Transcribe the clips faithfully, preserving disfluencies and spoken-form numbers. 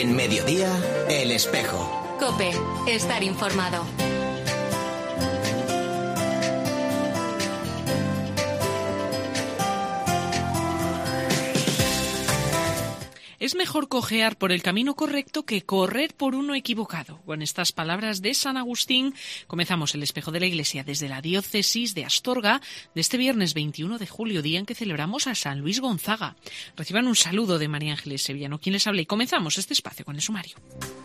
En Mediodía, El Espejo. COPE, estar informado. Es mejor cojear por el camino correcto que correr por uno equivocado. Con estas palabras de San Agustín comenzamos el Espejo de la Iglesia desde la diócesis de Astorga de este viernes veintiuno de julio, día en que celebramos a San Luis Gonzaga. Reciban un saludo de María Ángeles Sevillano, quien les habla, y comenzamos este espacio con el sumario.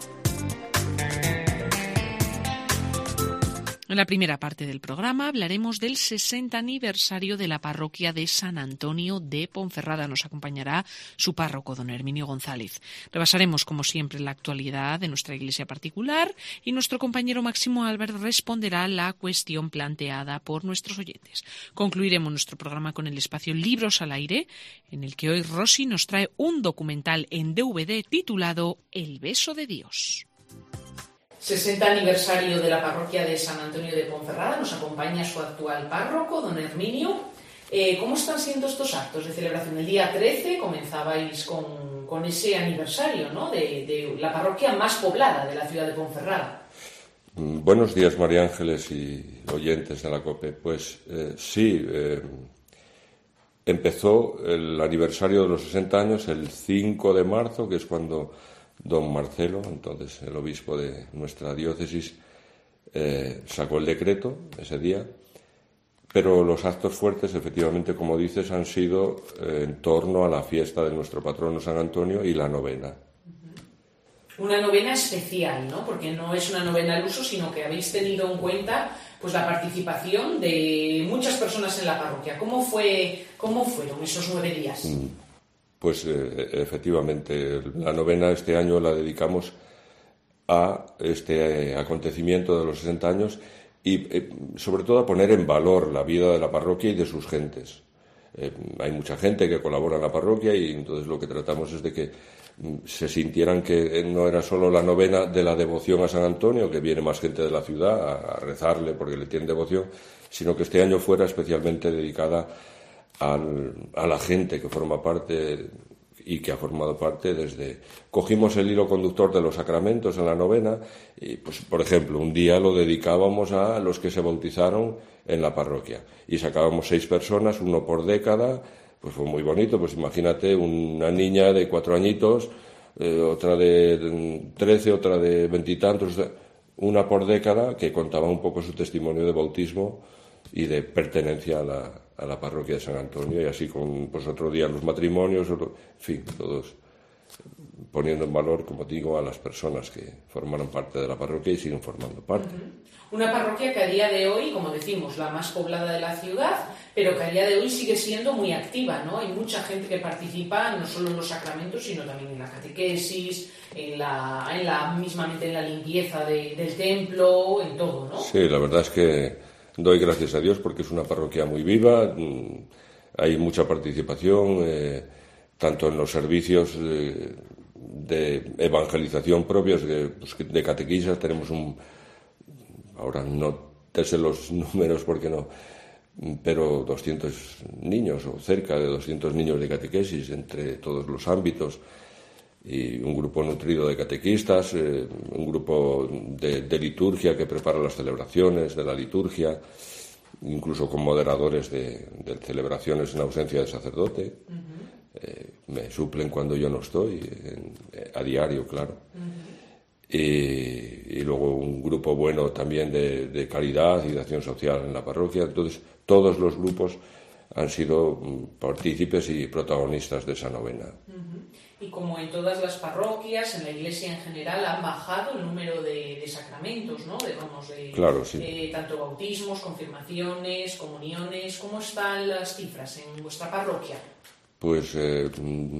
En la primera parte del programa hablaremos del sesenta aniversario de la parroquia de San Antonio de Ponferrada. Nos acompañará su párroco, don Herminio González. Repasaremos, como siempre, la actualidad de nuestra iglesia particular y nuestro compañero Máximo Álvarez responderá la cuestión planteada por nuestros oyentes. Concluiremos nuestro programa con el espacio Libros al Aire, en el que hoy Rosy nos trae un documental en D V D titulado El beso de Dios. sesenta aniversario de la parroquia de San Antonio de Ponferrada. Nos acompaña su actual párroco, don Herminio. Eh, ¿Cómo están siendo estos actos de celebración? El día trece comenzabais con, con ese aniversario, ¿no?, de, de la parroquia más poblada de la ciudad de Ponferrada. Buenos días, María Ángeles y oyentes de la COPE. Pues eh, sí, eh, empezó el aniversario de los sesenta años el cinco de marzo, que es cuando don Marcelo, entonces el obispo de nuestra diócesis, eh, sacó el decreto ese día, pero los actos fuertes, efectivamente, como dices, han sido eh, en torno a la fiesta de nuestro patrono San Antonio y la novena. Una novena especial, ¿no?, porque no es una novena al uso, sino que habéis tenido en cuenta pues la participación de muchas personas en la parroquia. ¿Cómo fue, cómo fueron esos nueve días? Mm. Pues eh, efectivamente, la novena este año la dedicamos a este eh, acontecimiento de los sesenta años y eh, sobre todo a poner en valor la vida de la parroquia y de sus gentes. Eh, hay mucha gente que colabora en la parroquia y entonces lo que tratamos es de que mm, se sintieran que no era solo la novena de la devoción a San Antonio, que viene más gente de la ciudad a, a rezarle porque le tienen devoción, sino que este año fuera especialmente dedicada Al, a la gente que forma parte y que ha formado parte desde... Cogimos el hilo conductor de los sacramentos en la novena y, pues, por ejemplo, un día lo dedicábamos a los que se bautizaron en la parroquia y sacábamos seis personas, uno por década, pues fue muy bonito. Pues imagínate una niña de cuatro añitos, eh, otra de trece, otra de veintitantos, una por década, que contaba un poco su testimonio de bautismo y de pertenencia a la, a la parroquia de San Antonio, y así con, pues otro día los matrimonios, otro, en fin, todos poniendo en valor, como digo, a las personas que formaron parte de la parroquia y siguen formando parte. Uh-huh. Una parroquia que a día de hoy, como decimos, la más poblada de la ciudad, pero que a día de hoy sigue siendo muy activa, ¿no? Hay mucha gente que participa no solo en los sacramentos, sino también en la catequesis, en la, en la mismamente en la limpieza de, del templo, en todo, ¿no? Sí, la verdad es que doy gracias a Dios porque es una parroquia muy viva, hay mucha participación, eh, tanto en los servicios eh, de evangelización propios, de, pues, de catequistas. Tenemos un, ahora no te sé los números porque no, pero doscientos niños o cerca de doscientos niños de catequesis entre todos los ámbitos. Y un grupo nutrido de catequistas, eh, un grupo de, de liturgia que prepara las celebraciones de la liturgia, incluso con moderadores de, de celebraciones en ausencia de sacerdote. Uh-huh. Eh, me suplen cuando yo no estoy, en, a diario, claro. Uh-huh. Y, y luego un grupo bueno también de, de caridad y de acción social en la parroquia. Entonces, todos los grupos han sido partícipes y protagonistas de esa novena. Uh-huh. Y como en todas las parroquias, en la Iglesia en general, han bajado el número de, de sacramentos, ¿no? De, vamos, de, claro, sí. eh, tanto bautismos, confirmaciones, comuniones. ¿Cómo están las cifras en vuestra parroquia? Pues eh,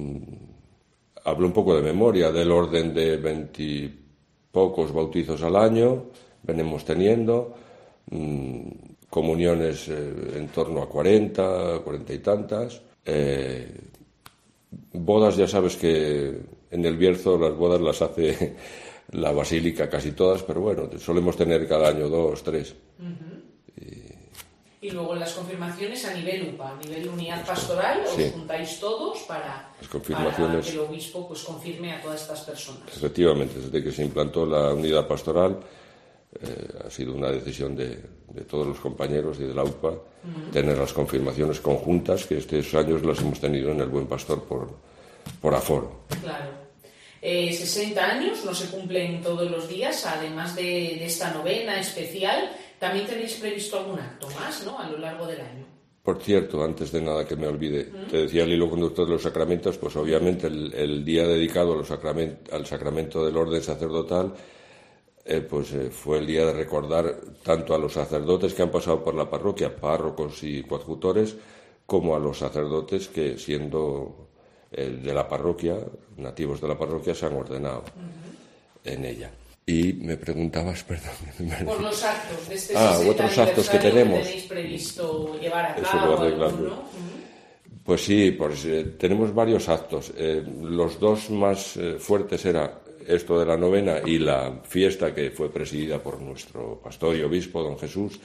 hablo un poco de memoria, del orden de veintipocos bautizos al año, venimos teniendo, mmm, comuniones eh, en torno a cuarenta, cuarenta y tantas. Eh, bodas, ya sabes que en el Bierzo las bodas las hace la Basílica casi todas, pero bueno, solemos tener cada año dos, tres. Uh-huh. Y... y luego las las confirmaciones a nivel U P A, a nivel unidad pastoral, os sí. juntáis todos para, las confirmaciones, para que el obispo pues, confirme a todas estas personas. Efectivamente, desde que se implantó la unidad pastoral, eh, ha sido una decisión de, de todos los compañeros y de la U P A uh-huh. tener las confirmaciones conjuntas, que estos años las hemos tenido en el Buen Pastor por, por aforo. Claro. Eh, sesenta años no se cumplen todos los días, además de, de esta novena especial, también tenéis previsto algún acto más, ¿no?, a lo largo del año. Por cierto, antes de nada que me olvide, ¿Mm? te decía el hilo conductor de los sacramentos, pues obviamente el, el día dedicado a los sacrament, al sacramento del orden sacerdotal, eh, pues eh, fue el día de recordar tanto a los sacerdotes que han pasado por la parroquia, párrocos y coadjutores, como a los sacerdotes que, siendo eh, de la parroquia, nativos de la parroquia, se han ordenado uh-huh. en ella. Y me preguntabas, perdón. Por los actos de este ah, otros actos que tenemos. Que tenéis previsto llevar a Eso cabo. lo arreglamos. ¿No? Uh-huh. Pues sí, pues eh, tenemos varios actos. Eh, los dos más eh, fuertes era esto de la novena y la fiesta que fue presidida por nuestro pastor y obispo, don Jesús,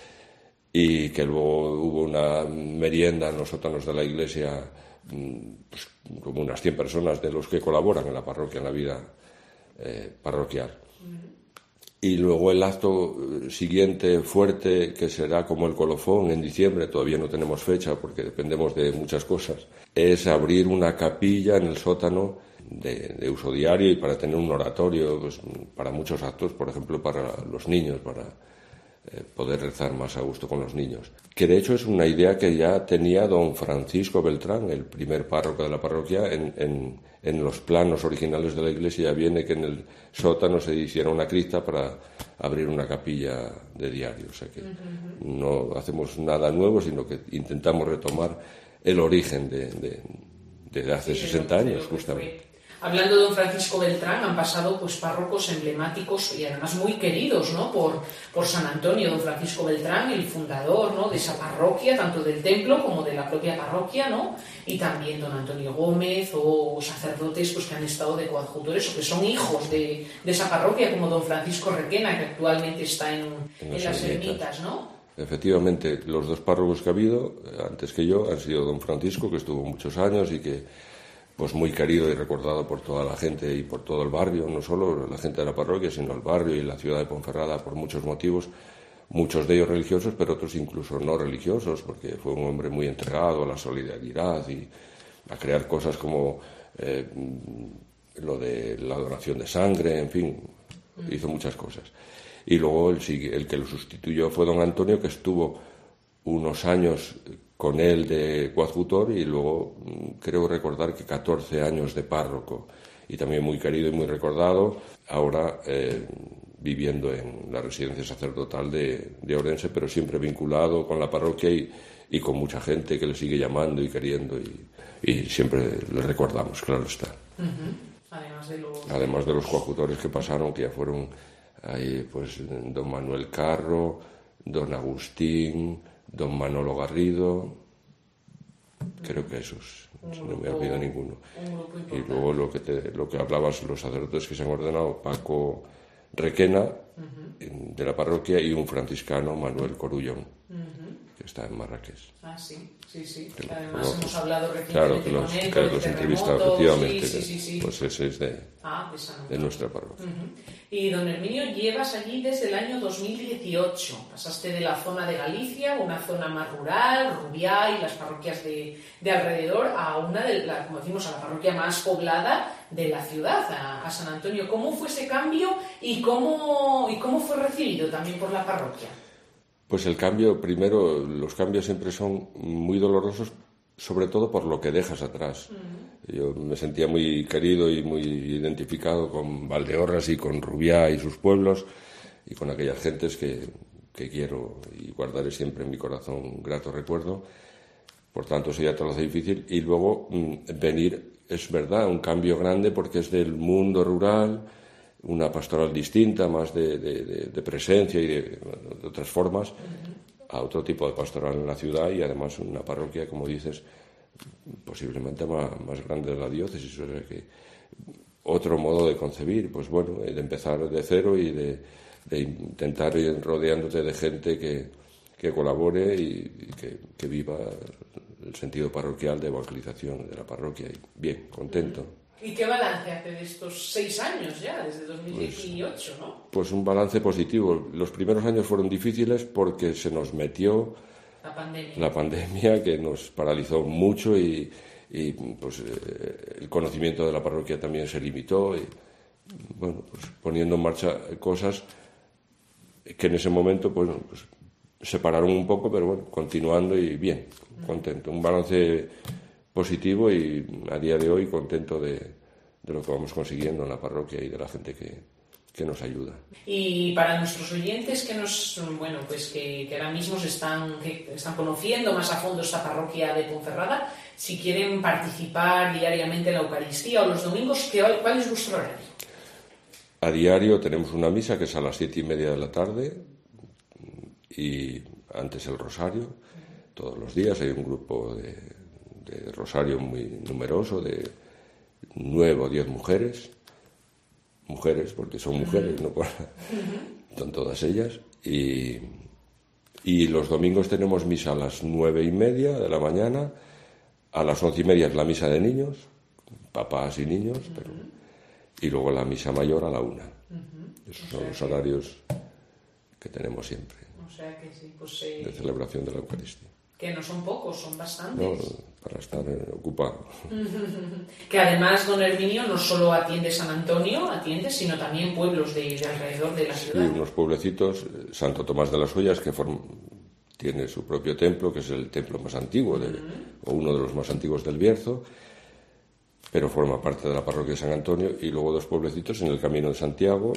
y que luego hubo una merienda en los sótanos de la iglesia, pues, como unas cien personas de los que colaboran en la parroquia, en la vida eh, parroquial. Y luego el acto siguiente fuerte, que será como el colofón en diciembre, todavía no tenemos fecha porque dependemos de muchas cosas, es abrir una capilla en el sótano de, de uso diario y para tener un oratorio, pues, para muchos actos, por ejemplo para los niños, para eh, poder rezar más a gusto con los niños. Que de hecho es una idea que ya tenía don Francisco Beltrán, el primer párroco de la parroquia, en, en, en los planos originales de la iglesia. Ya viene que en el sótano se hiciera una cripta para abrir una capilla de diario. O sea que uh-huh. no hacemos nada nuevo, sino que intentamos retomar el origen de, de, de hace sí, sesenta años, justamente. Hablando de don Francisco Beltrán, han pasado pues párrocos emblemáticos y además muy queridos, ¿no?, por, por San Antonio. Don Francisco Beltrán, el fundador, ¿no?, de esa parroquia, tanto del templo como de la propia parroquia, ¿no?, y también don Antonio Gómez o sacerdotes pues, que han estado de coadjutores o que son hijos de, de esa parroquia, como don Francisco Requena, que actualmente está en, en, en las ermitas, ¿no? Efectivamente, los dos párrocos que ha habido, antes que yo, han sido don Francisco, que estuvo muchos años y que pues muy querido y recordado por toda la gente y por todo el barrio, no solo la gente de la parroquia, sino el barrio y la ciudad de Ponferrada por muchos motivos, muchos de ellos religiosos, pero otros incluso no religiosos, porque fue un hombre muy entregado a la solidaridad y a crear cosas como eh, lo de la donación de sangre, en fin, hizo muchas cosas. Y luego el, el que lo sustituyó fue don Antonio, que estuvo unos años con él de coadjutor y luego creo recordar que catorce años de párroco, y también muy querido y muy recordado, ahora eh, viviendo en la residencia sacerdotal de, de Orense, pero siempre vinculado con la parroquia y, y con mucha gente que le sigue llamando y queriendo, y, y siempre le recordamos, claro está. Uh-huh. Además de los... Además de los coadjutores que pasaron, que ya fueron ahí, pues don Manuel Carro, don Agustín, don Manolo Garrido, creo que esos, si no me olvido ninguno. Y luego lo que te, lo que hablabas, los sacerdotes que se han ordenado, Paco Requena, uh-huh. de la parroquia, y un franciscano, Manuel Corullón, uh-huh. que está en Marrakech. Ah, sí, sí, sí. Que además no, hemos pues, hablado recientemente claro, que los, con él, que los entrevistados, efectivamente, sí, sí, sí. Pues ese es de, ah, de, de nuestra parroquia. Uh-huh. Y don Herminio, llevas allí desde el año dos mil dieciocho. Pasaste de la zona de Galicia, una zona más rural, Rubiá y las parroquias de, de alrededor, a una de la, como decimos, a la parroquia más poblada de la ciudad, a, a San Antonio. ¿Cómo fue ese cambio y cómo, y cómo fue recibido también por la parroquia? Pues el cambio, primero, los cambios siempre son muy dolorosos, sobre todo por lo que dejas atrás. Uh-huh. Yo me sentía muy querido y muy identificado con Valdeorras y con Rubiá y sus pueblos, y con aquellas gentes que, que quiero y guardaré siempre en mi corazón un grato recuerdo. Por tanto, eso ya te lo hace difícil. Y luego mmm, venir, es verdad, un cambio grande porque es del mundo rural, una pastoral distinta, más de, de, de, de presencia y de, de otras formas, uh-huh. a otro tipo de pastoral en la ciudad, y además una parroquia, como dices, posiblemente más, más grande de la diócesis. O sea que otro modo de concebir, pues bueno, de empezar de cero y de, de intentar ir rodeándote de gente que, que que colabore y, y que, que viva el sentido parroquial de evangelización de la parroquia. Y bien, contento. ¿Y qué balance hace de estos seis años ya, desde dos mil dieciocho, pues, ¿no? Pues un balance positivo. Los primeros años fueron difíciles porque se nos metió la pandemia, la pandemia que nos paralizó mucho y, y pues, eh, el conocimiento de la parroquia también se limitó. Y, bueno, pues poniendo en marcha cosas que en ese momento pues, pues se pararon un poco, pero bueno, continuando y bien, contento. Un balance positivo y a día de hoy contento de, de lo que vamos consiguiendo en la parroquia y de la gente que, que nos ayuda. Y para nuestros oyentes que nos, bueno, pues que, que ahora mismo se están, que están conociendo más a fondo esta parroquia de Ponferrada, si quieren participar diariamente en la Eucaristía o los domingos, ¿cuál es vuestro horario? A diario tenemos una misa que es a las siete y media de la tarde y antes el rosario. Todos los días hay un grupo de, de rosario muy numeroso, de nueve o diez mujeres. Mujeres, porque son mujeres, ¿no? Son todas ellas. Y, y los domingos tenemos misa a las nueve y media de la mañana. A las once y media es la misa de niños, papás y niños, pero... y luego la misa mayor a la una. Uh-huh. Esos o son los horarios que tenemos siempre. O sea que sí, pues, eh, de celebración de la Eucaristía. Que no son pocos, son bastantes. No, para estar eh, ocupado. Que además don Herminio no solo atiende San Antonio, atiende, sino también pueblos de, de alrededor de la ciudad. Sí, unos pueblecitos, Santo Tomás de las Hoyas, que form, tiene su propio templo, que es el templo más antiguo, de, uh-huh. o uno de los más antiguos del Bierzo, pero forma parte de la parroquia de San Antonio, y luego dos pueblecitos en el Camino de Santiago,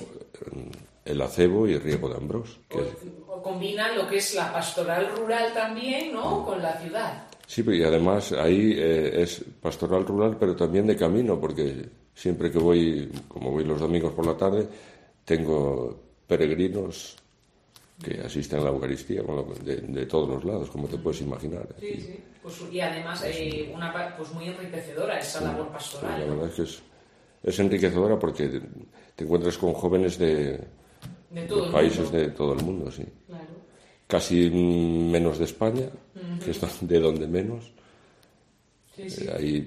el Acebo y Riego de Ambrós. Que o, o combinan lo que es la pastoral rural también, ¿no?, con la ciudad. Sí, y además ahí eh, es pastoral rural, pero también de camino, porque siempre que voy, como voy los domingos por la tarde, tengo peregrinos que asisten a la Eucaristía de, de todos los lados, como te puedes imaginar. Sí, sí. Pues, y además eh, una pues muy enriquecedora esa sí, labor pastoral. Sí, la ¿no? verdad es que es, es enriquecedora porque te encuentras con jóvenes de, de, todo de países mundo. de todo el mundo, sí. Claro. Casi menos de España, uh-huh. que es de donde menos. Sí, sí. Eh, ahí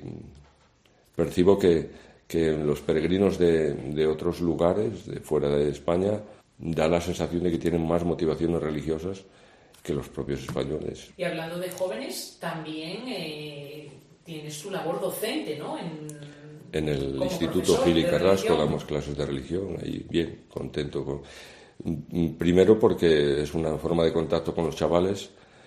percibo que, que los peregrinos de, de otros lugares, de fuera de España, da la sensación de que tienen más motivaciones religiosas que los propios españoles. Y hablando de jóvenes, también eh, tienes tu labor docente, ¿no? En, en el Instituto Gil y Carrasco damos clases de religión, ahí bien, contento. Con... Primero porque es una forma de contacto con los chavales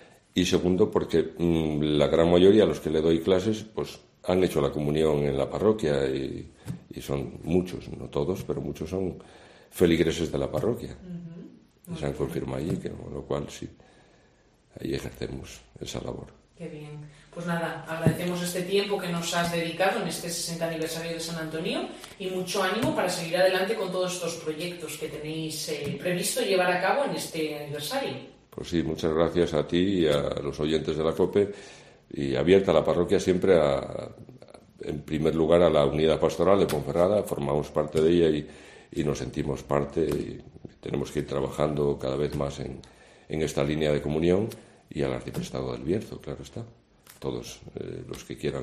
y segundo porque mmm, la gran mayoría a los que le doy clases pues han hecho la comunión en la parroquia y, y son muchos, no todos, pero muchos son feligreses de la parroquia. Uh-huh. Se han confirmado allí, que, con lo cual sí, ahí ejercemos esa labor. Qué bien. Pues nada, agradecemos este tiempo que nos has dedicado en este sesenta aniversario de San Antonio y mucho ánimo para seguir adelante con todos estos proyectos que tenéis eh, previsto llevar a cabo en este aniversario. Pues sí, muchas gracias a ti y a los oyentes de la COPE y abierta la parroquia siempre a, a, en primer lugar a la unidad pastoral de Ponferrada, formamos parte de ella y y nos sentimos parte y tenemos que ir trabajando cada vez más en, en esta línea de comunión y al arciprestado del Bierzo, claro está. Todos eh, los que quieran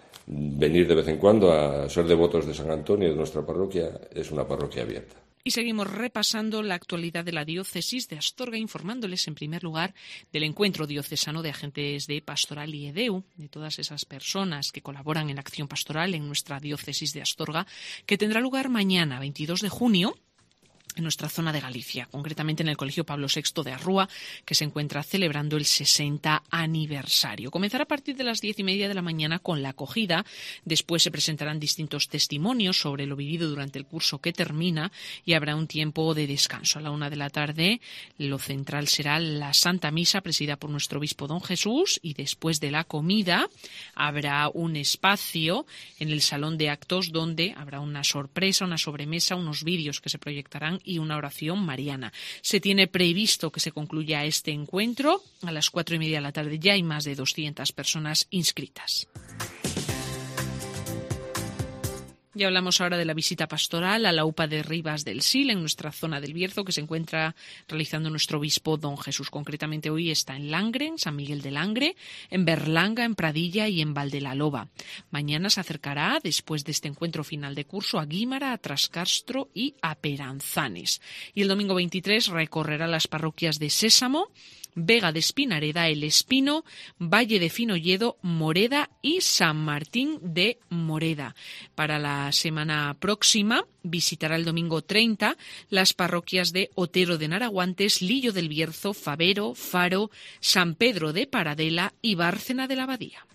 venir de vez en cuando a ser devotos de San Antonio, de nuestra parroquia, es una parroquia abierta. Y seguimos repasando la actualidad de la diócesis de Astorga, informándoles en primer lugar del encuentro diocesano de agentes de Pastoral y EDEU, de todas esas personas que colaboran en la acción pastoral en nuestra diócesis de Astorga, que tendrá lugar mañana, veintidós de junio, en nuestra zona de Galicia, concretamente en el Colegio Pablo sexto de Arrúa, que se encuentra celebrando el sesenta aniversario. Comenzará a partir de las diez y media de la mañana con la acogida, después se presentarán distintos testimonios sobre lo vivido durante el curso que termina y habrá un tiempo de descanso. A la una de la tarde, lo central será la Santa Misa presidida por nuestro obispo don Jesús y después de la comida habrá un espacio en el salón de actos donde habrá una sorpresa, una sobremesa, unos vídeos que se proyectarán y una oración mariana. Se tiene previsto que se concluya este encuentro a las cuatro y media de la tarde. Ya hay más de doscientas personas inscritas. Ya hablamos ahora de la visita pastoral a la U P A de Ribas del Sil, en nuestra zona del Bierzo, que se encuentra realizando nuestro obispo don Jesús. Concretamente hoy está en Langre, en San Miguel de Langre, en Berlanga, en Pradilla y en Valdelaloba. Mañana se acercará, después de este encuentro final de curso, a Guímara, a Trascastro y a Peranzanes. Y el domingo veintitrés recorrerá las parroquias de Sésamo, Vega de Espinareda, El Espino, Valle de Finolledo, Moreda y San Martín de Moreda. Para la semana próxima visitará el domingo treinta las parroquias de Otero de Naraguantes, Lillo del Bierzo, Favero, Faro, San Pedro de Paradela y Bárcena de la Abadía.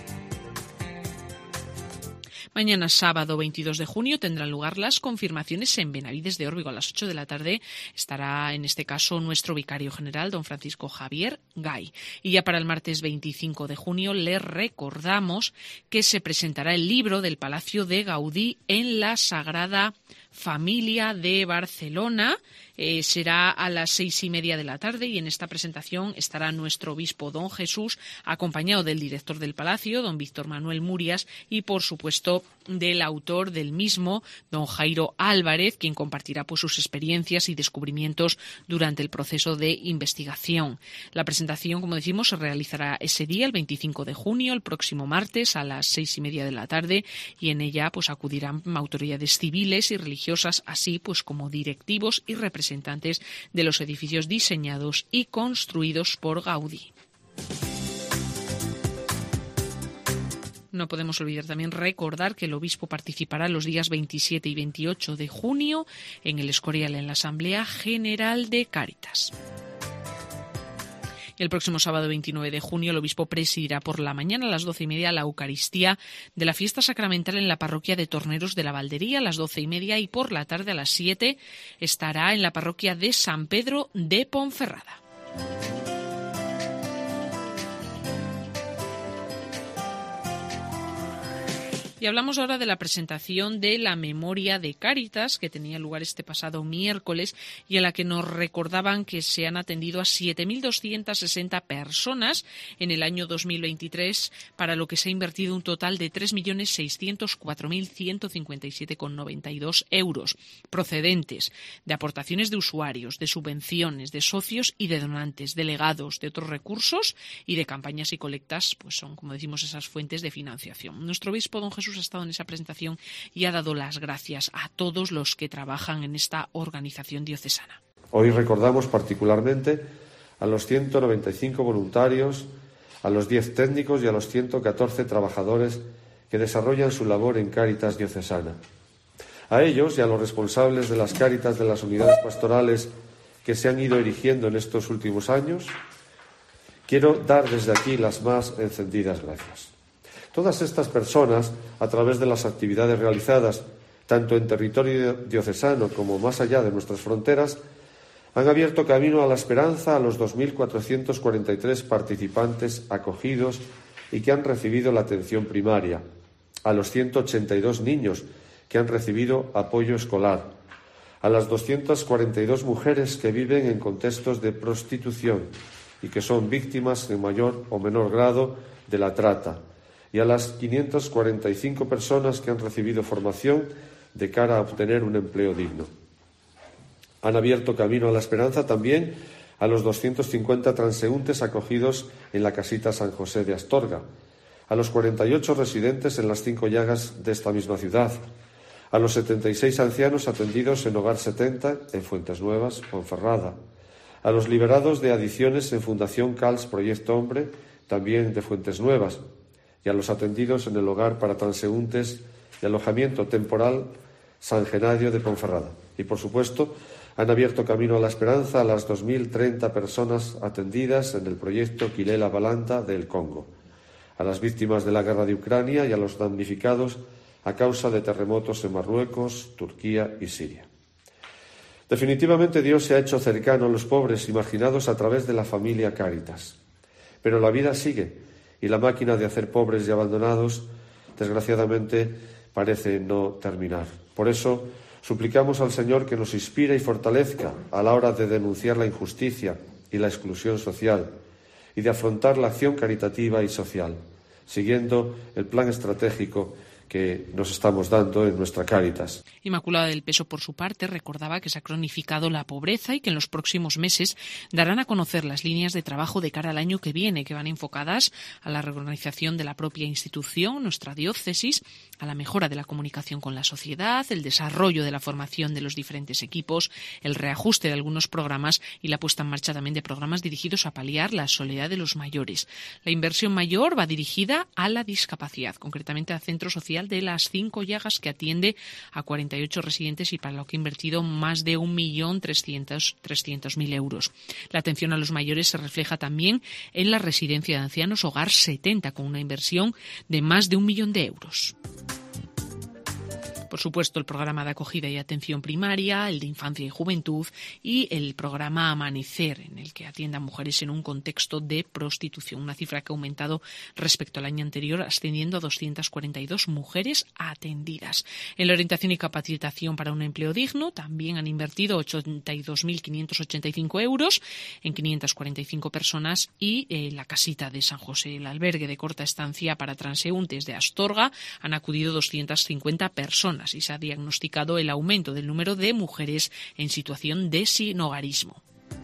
Mañana sábado veintidós de junio tendrán lugar las confirmaciones en Benavides de Órbigo. A las ocho de la tarde estará en este caso nuestro vicario general, don Francisco Javier Gay. Y ya para el martes veinticinco de junio les recordamos que se presentará el libro del Palacio de Gaudí en la Sagrada Familia de Barcelona. Eh, será a las seis y media de la tarde y en esta presentación estará nuestro obispo don Jesús, acompañado del director del Palacio, don Víctor Manuel Murias, y por supuesto del autor del mismo, don Jairo Álvarez, quien compartirá pues sus experiencias y descubrimientos durante el proceso de investigación. La presentación, como decimos, se realizará ese día, el veinticinco de junio, el próximo martes a las seis y media de la tarde, y en ella pues acudirán autoridades civiles y religiosas, así pues como directivos y representantes representantes de los edificios diseñados y construidos por Gaudí. No podemos olvidar también recordar que el obispo participará los días veintisiete y veintiocho de junio en el Escorial en la Asamblea General de Cáritas. El próximo sábado veintinueve de junio el obispo presidirá por la mañana a las doce y media la Eucaristía de la fiesta sacramental en la parroquia de Torneros de la Valdería a las doce y media y por la tarde a las siete estará en la parroquia de San Pedro de Ponferrada. Y hablamos ahora de la presentación de la memoria de Cáritas, que tenía lugar este pasado miércoles y en la que nos recordaban que se han atendido a siete mil doscientas sesenta personas en el año dos mil veintitrés, para lo que se ha invertido un total de tres millones seiscientos cuatro mil ciento cincuenta y siete coma noventa y dos euros, procedentes de aportaciones de usuarios, de subvenciones, de socios y de donantes, de legados, de otros recursos y de campañas y colectas, pues son, como decimos, esas fuentes de financiación. Nuestro obispo don Jesús ha estado en esa presentación y ha dado las gracias a todos los que trabajan en esta organización diocesana. Hoy recordamos particularmente a los ciento noventa y cinco voluntarios, a los diez técnicos y a los ciento catorce trabajadores que desarrollan su labor en Cáritas diocesana. A ellos y a los responsables de las Cáritas de las unidades pastorales que se han ido erigiendo en estos últimos años, quiero dar desde aquí las más encendidas gracias. Todas estas personas, a través de las actividades realizadas, tanto en territorio diocesano como más allá de nuestras fronteras, han abierto camino a la esperanza a los dos mil cuatrocientos cuarenta y tres participantes acogidos y que han recibido la atención primaria, a los ciento ochenta y dos niños que han recibido apoyo escolar, a las doscientas cuarenta y dos mujeres que viven en contextos de prostitución y que son víctimas en mayor o menor grado de la trata, y a las quinientas cuarenta y cinco personas que han recibido formación de cara a obtener un empleo digno. Han abierto camino a la esperanza también a los doscientos cincuenta transeúntes acogidos en la casita San José de Astorga, a los cuarenta y ocho residentes en las cinco llagas de esta misma ciudad, a los setenta y seis ancianos atendidos en Hogar setenta en Fuentes Nuevas, Ponferrada, a los liberados de adicciones en Fundación Cals Proyecto Hombre, también de Fuentes Nuevas, y a los atendidos en el Hogar para Transeúntes y Alojamiento Temporal San Genadio de Ponferrada. Y, por supuesto, han abierto camino a la esperanza a las dos mil treinta personas atendidas en el proyecto Quilela Balanta del Congo, a las víctimas de la guerra de Ucrania y a los damnificados a causa de terremotos en Marruecos, Turquía y Siria. Definitivamente Dios se ha hecho cercano a los pobres y marginados a través de la familia Cáritas. Pero la vida sigue y la máquina de hacer pobres y abandonados, desgraciadamente, parece no terminar. Por eso, suplicamos al Señor que nos inspire y fortalezca a la hora de denunciar la injusticia y la exclusión social y de afrontar la acción caritativa y social, siguiendo el plan estratégico que nos estamos dando en nuestra Cáritas. Inmaculada del Peso, por su parte, recordaba que se ha cronificado la pobreza y que en los próximos meses darán a conocer las líneas de trabajo de cara al año que viene, que van enfocadas a la reorganización de la propia institución, nuestra diócesis, a la mejora de la comunicación con la sociedad, el desarrollo de la formación de los diferentes equipos, el reajuste de algunos programas y la puesta en marcha también de programas dirigidos a paliar la soledad de los mayores. La inversión mayor va dirigida a la discapacidad, concretamente al Centro Social de Las Cinco Llagas, que atiende a cuarenta y ocho residentes y para lo que ha invertido más de un millón trescientos mil euros. La atención a los mayores se refleja también en la residencia de ancianos Hogar setenta, con una inversión de más de un millón de euros. Por supuesto, el programa de acogida y atención primaria, el de infancia y juventud y el programa Amanecer, en el que atiende a mujeres en un contexto de prostitución, una cifra que ha aumentado respecto al año anterior, ascendiendo a doscientas cuarenta y dos mujeres atendidas. En la orientación y capacitación para un empleo digno también han invertido ochenta y dos mil quinientos ochenta y cinco euros en quinientas cuarenta y cinco personas y eh, la casita de San José, el albergue de corta estancia para transeúntes de Astorga, han acudido doscientas cincuenta personas. Y se ha diagnosticado el aumento del número de mujeres en situación de sinhogarismo.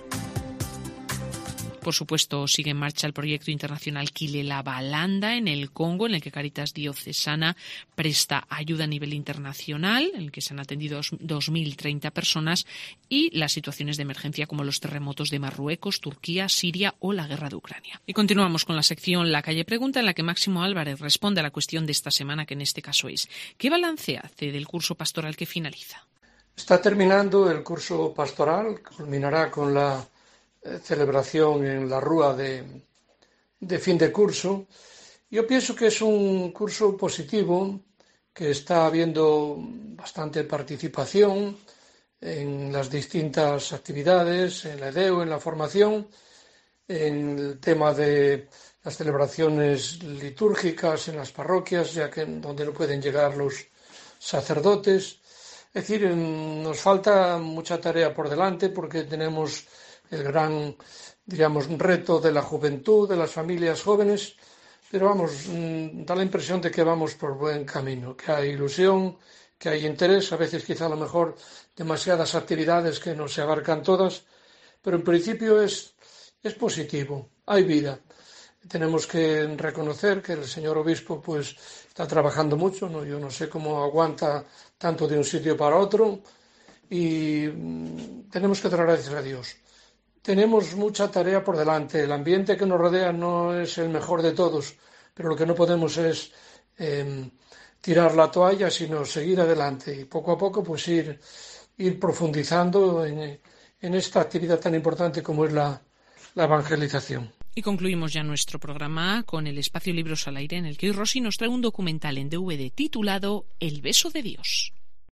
Por supuesto, sigue en marcha el proyecto internacional Kilela Balanda en el Congo, en el que Cáritas Diocesana presta ayuda a nivel internacional, en el que se han atendido dos mil treinta personas, y las situaciones de emergencia como los terremotos de Marruecos, Turquía, Siria o la guerra de Ucrania. Y continuamos con la sección La Calle Pregunta, en la que Máximo Álvarez responde a la cuestión de esta semana, que en este caso es: ¿qué balance hace del curso pastoral que finaliza? Está terminando el curso pastoral, culminará con la celebración en la Rúa de, de fin de curso. Yo pienso que es un curso positivo, que está habiendo bastante participación en las distintas actividades, en la EDEU, en la formación, en el tema de las celebraciones litúrgicas en las parroquias, ya que donde no pueden llegar los sacerdotes. Es decir, nos falta mucha tarea por delante porque tenemos el gran, diríamos, reto de la juventud, de las familias jóvenes, pero vamos, da la impresión de que vamos por buen camino, que hay ilusión, que hay interés, a veces quizá a lo mejor demasiadas actividades que no se abarcan todas, pero en principio es, es positivo, hay vida. Tenemos que reconocer que el señor obispo pues está trabajando mucho, ¿no? Yo no sé cómo aguanta tanto de un sitio para otro y tenemos que dar gracias a Dios. Tenemos mucha tarea por delante. El ambiente que nos rodea no es el mejor de todos, pero lo que no podemos es eh, tirar la toalla, sino seguir adelante y poco a poco pues ir, ir profundizando en, en esta actividad tan importante como es la, la evangelización. Y concluimos ya nuestro programa con el espacio Libros al Aire, en el que hoy Rosy nos trae un documental en D V D titulado El beso de Dios.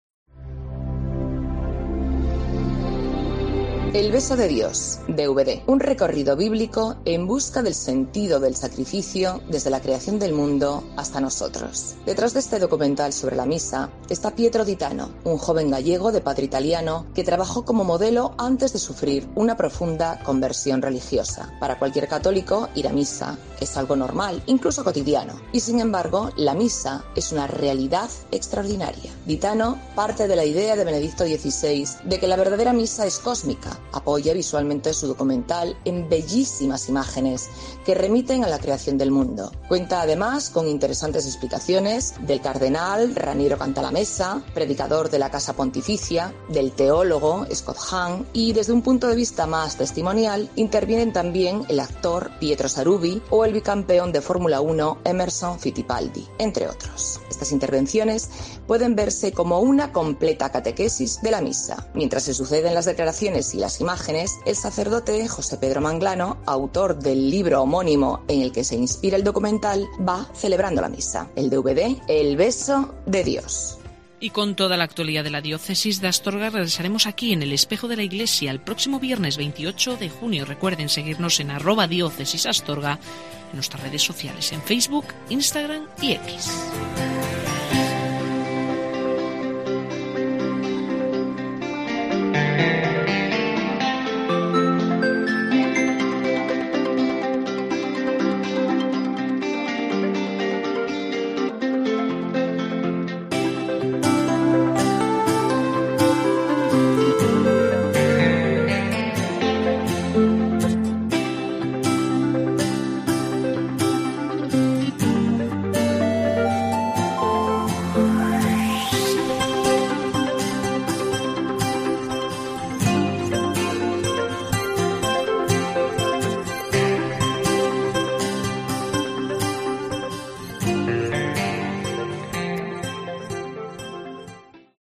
El beso de Dios, D V D, un recorrido bíblico en busca del sentido del sacrificio desde la creación del mundo hasta nosotros. Detrás de este documental sobre la misa está Pietro Di Tano, un joven gallego de padre italiano que trabajó como modelo antes de sufrir una profunda conversión religiosa. Para cualquier católico, ir a misa es algo normal, incluso cotidiano, y sin embargo, la misa es una realidad extraordinaria. Di Tano parte de la idea de Benedicto dieciséis de que la verdadera misa es cósmica. Apoya visualmente su documental en bellísimas imágenes que remiten a la creación del mundo. Cuenta además con interesantes explicaciones del cardenal Raniero Cantalamessa, predicador de la Casa Pontificia, del teólogo Scott Hahn, y desde un punto de vista más testimonial intervienen también el actor Pietro Sarubi o el bicampeón de Fórmula uno Emerson Fittipaldi, entre otros. Estas intervenciones pueden verse como una completa catequesis de la misa. Mientras se suceden las declaraciones y las imágenes, el sacerdote José Pedro Manglano, autor del libro homónimo en el que se inspira el documental, va celebrando la misa. El D V D, El beso de Dios. Y con toda la actualidad de la diócesis de Astorga regresaremos aquí en el Espejo de la Iglesia el próximo viernes veintiocho de junio. Recuerden seguirnos en arroba diócesis Astorga en nuestras redes sociales, en Facebook, Instagram y X.